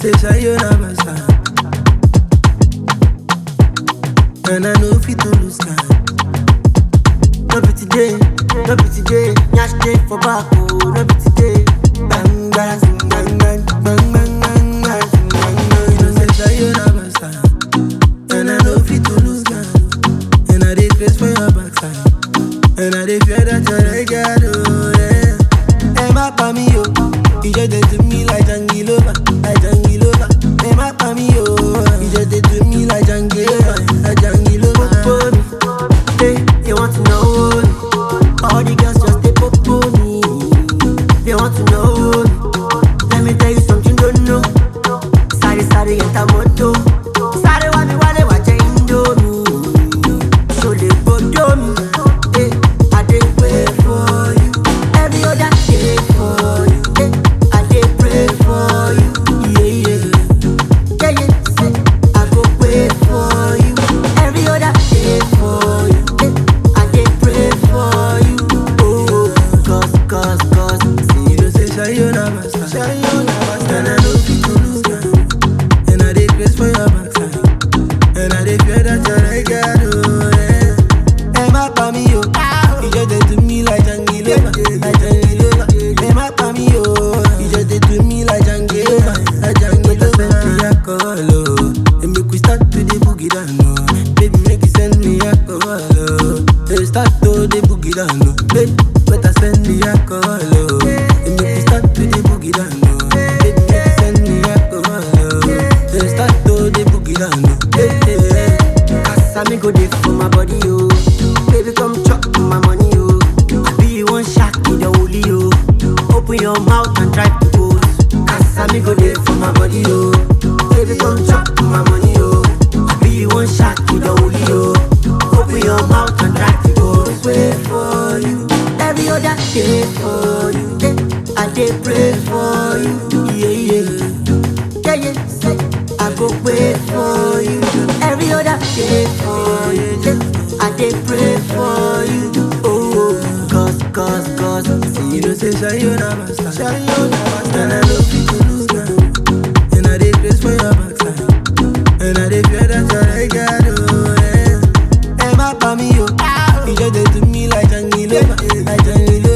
say sayonara sign. And I know fit to lose time. No be today, no be today. Nyash day for back, oh, no be today. Bang bang, bang bang, bang bang, bang bang, bang bang. You know say sayonara sign. And I know fit to lose time. And I dey face for your backside. And I dey fear that you're got oh yeah. Hey, my pami yo, you just dey do me like Jangilova, like Jangilova. Hey, my pami yo, you just dey do me like Jangilova, like Jangilova. Hey, they want to know me. All the girls just dey pop me. They want to know me. Let me tell you something you don't know. Sorry, sorry, enter moto. Sorry, wale wale wache indomie. So they go do me. Hey, I dey wait for you. Every other day for you. Hey, I dey pray for you. Yeah, yeah. Yeah, yeah. Say, I go wait for you. Every other day for you. Hey, I dey pray for you. Oh, cause. See, you don't say sayonara sign. Sayonara sign. And I know fit to lose time. And I dey grace for your backside. And I dey fear that you're got oh yeah. Hey, my pami yo, you just dey do me like Jangilova, like Jangilova. Hey, my pami yo, you just dey do me like Jangilova, like Jangilova. Send me alcohol, oh, and make we start to the boogie down, oh. Baby, make you send me alcohol, oh. Hey, start to the boogie down, oh. Baby, better send me alcohol, oh, and make we start to the boogie down, oh. Baby, make you send me alcohol, oh. Hey, start to the boogie down, oh. Hey, hey, hey. Cause me go dey for my body, oh. Baby, come chop my money, oh. I be you one shot in the holy, oh. Open your mouth and try to go. Cause me go dey for my body, oh. Baby, come chop my money, oh. I be you one shot in the holy, oh. Open your mouth and try to go. Wait for you. Every other day for you. Hey, I dey pray for you. Yeah, yeah. Yeah, yeah. Say, I go wait for you. Every other day for you. Hey, I dey pray for you. Oh, cause. See, you don't say sayonara sign. Sayonara sign. And I know fit to lose time. And I dey grace for your backside. And I dey fear that you're got oh yeah. Hey, my pami yo, you just dey do me like Jangilova, like Jangilova.